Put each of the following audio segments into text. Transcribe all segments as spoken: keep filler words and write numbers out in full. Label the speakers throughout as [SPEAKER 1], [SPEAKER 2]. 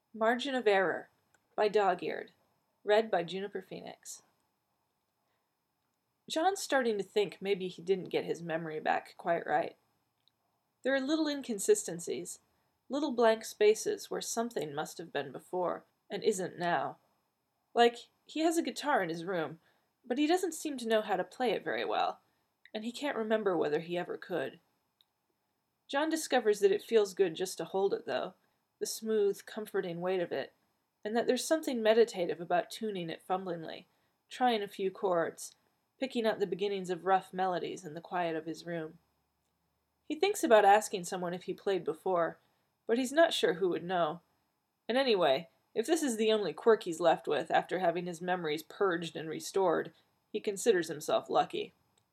[SPEAKER 1] Margin of Error by Dog-Eared. Read by Juniper Phoenix. John's starting to think maybe he didn't get his memory back quite right. There are little inconsistencies, little blank spaces where something must have been before and isn't now. Like, he has a guitar in his room, but he doesn't seem to know how to play it very well, and he can't remember whether he ever could. John discovers that it feels good just to hold it, though, the smooth, comforting weight of it, and that there's something meditative about tuning it fumblingly, trying a few chords, picking out the beginnings of rough melodies in the quiet of his room. He thinks about asking someone if he played before, but he's not sure who would know. And anyway, if this is the only quirk he's left with after having his memories purged and restored, he considers himself lucky.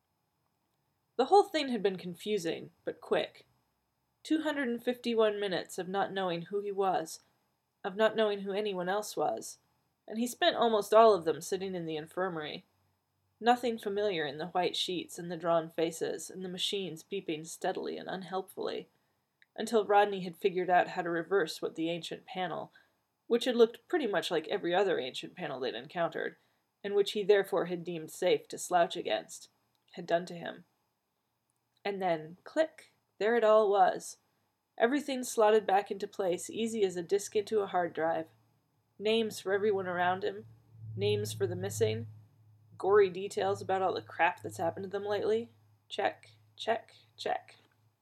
[SPEAKER 1] The whole thing had been confusing, but quick. two hundred fifty-one minutes of not knowing who he was, of not knowing who anyone else was, and he spent almost all of them sitting in the infirmary. Nothing familiar in the white sheets and the drawn faces and the machines beeping steadily and unhelpfully, until Rodney had figured out how to reverse what the ancient panel, which had looked pretty much like every other ancient panel they'd encountered, and which he therefore had deemed safe to slouch against, had done to him. And then, click, there it all was. Everything slotted back into place, easy as a disk into a hard drive. Names for everyone around him, names for the missing, gory details about all the crap that's happened to them lately. Check, check, check.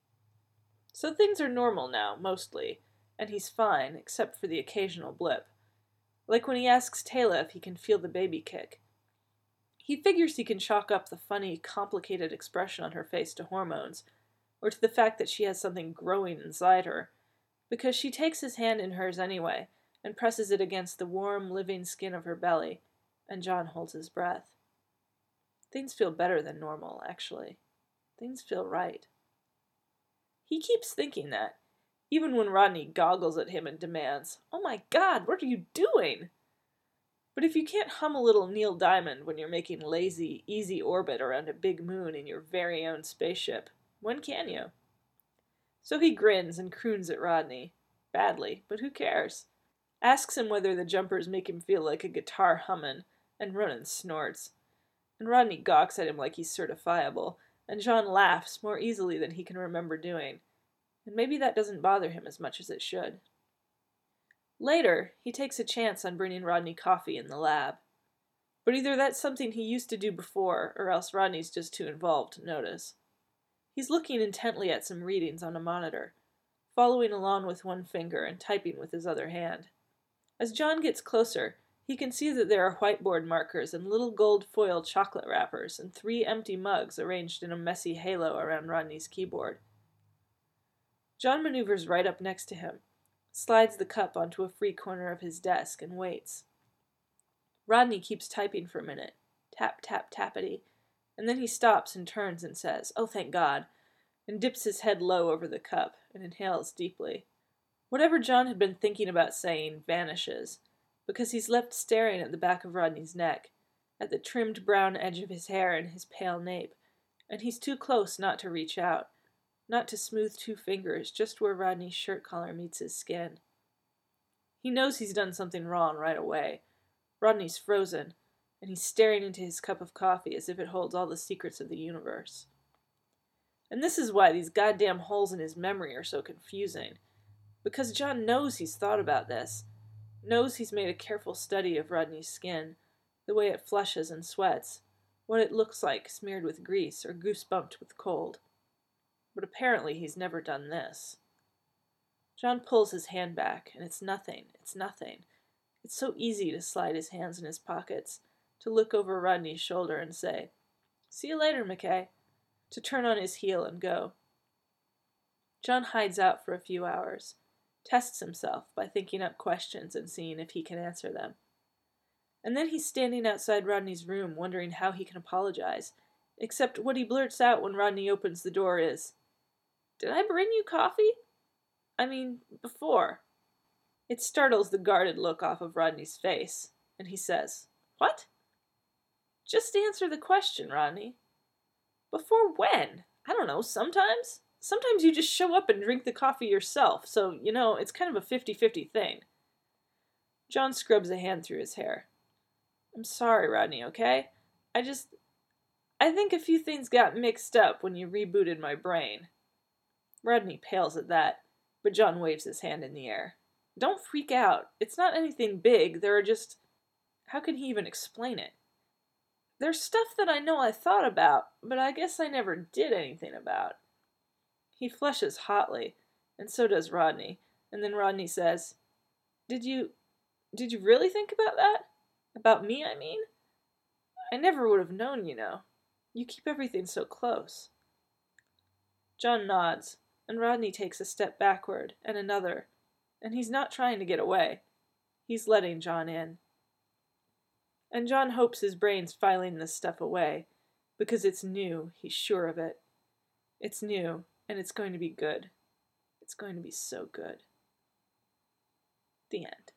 [SPEAKER 1] So things are normal now, mostly, and he's fine, except for the occasional blip. Like when he asks Taylor if he can feel the baby kick. He figures he can chalk up the funny, complicated expression on her face to hormones, or to the fact that she has something growing inside her, because she takes his hand in hers anyway, and presses it against the warm, living skin of her belly, and John holds his breath. Things feel better than normal, actually. Things feel right. He keeps thinking that, even when Rodney goggles at him and demands, "Oh my God, what are you doing?" But if you can't hum a little Neil Diamond when you're making lazy, easy orbit around a big moon in your very own spaceship, when can you? So he grins and croons at Rodney. Badly, but who cares? Asks him whether the jumpers make him feel like a guitar hummin', and Ronan snorts. And Rodney gawks at him like he's certifiable, and John laughs more easily than he can remember doing. And maybe that doesn't bother him as much as it should. Later, he takes a chance on bringing Rodney coffee in the lab. But either that's something he used to do before, or else Rodney's just too involved to notice. He's looking intently at some readings on a monitor, following along with one finger and typing with his other hand. As John gets closer, he can see that there are whiteboard markers and little gold foil chocolate wrappers and three empty mugs arranged in a messy halo around Rodney's keyboard. John maneuvers right up next to him, slides the cup onto a free corner of his desk, and waits. Rodney keeps typing for a minute, tap, tap, tappity, and then he stops and turns and says, "Oh, thank God," and dips his head low over the cup and inhales deeply. Whatever John had been thinking about saying vanishes, because he's left staring at the back of Rodney's neck, at the trimmed brown edge of his hair and his pale nape, and he's too close not to reach out, not to smooth two fingers just where Rodney's shirt collar meets his skin. He knows he's done something wrong right away. Rodney's frozen, and he's staring into his cup of coffee as if it holds all the secrets of the universe. And this is why these goddamn holes in his memory are so confusing. Because John knows he's thought about this, knows he's made a careful study of Rodney's skin, the way it flushes and sweats, what it looks like smeared with grease or goosebumped with cold. But apparently he's never done this. John pulls his hand back, and it's nothing, it's nothing. It's so easy to slide his hands in his pockets, to look over Rodney's shoulder and say, "See you later, McKay," to turn on his heel and go. John hides out for a few hours, tests himself by thinking up questions and seeing if he can answer them. And then he's standing outside Rodney's room wondering how he can apologize, except what he blurts out when Rodney opens the door is, "Did I bring you coffee? I mean, before." It startles the guarded look off of Rodney's face, and he says, "What?" "Just answer the question, Rodney." "Before when? I don't know, sometimes? Sometimes you just show up and drink the coffee yourself, so, you know, it's kind of a fifty-fifty thing." John scrubs a hand through his hair. I'm sorry, Rodney, okay? I just... I think a few things got mixed up when you rebooted my brain. Rodney pales at that, but John waves his hand in the air. Don't freak out. It's not anything big. There are just... How can he even explain it? There's stuff that I know I thought about, but I guess I never did anything about. He flushes hotly, and so does Rodney, and then Rodney says, Did you... Did you really think about that? About me, I mean? I never would have known, you know. You keep everything so close. John nods, and Rodney takes a step backward, and another, and he's not trying to get away. He's letting John in. And John hopes his brain's filing this stuff away, because it's new, he's sure of it. It's new, and it's going to be good. It's going to be so good. The end.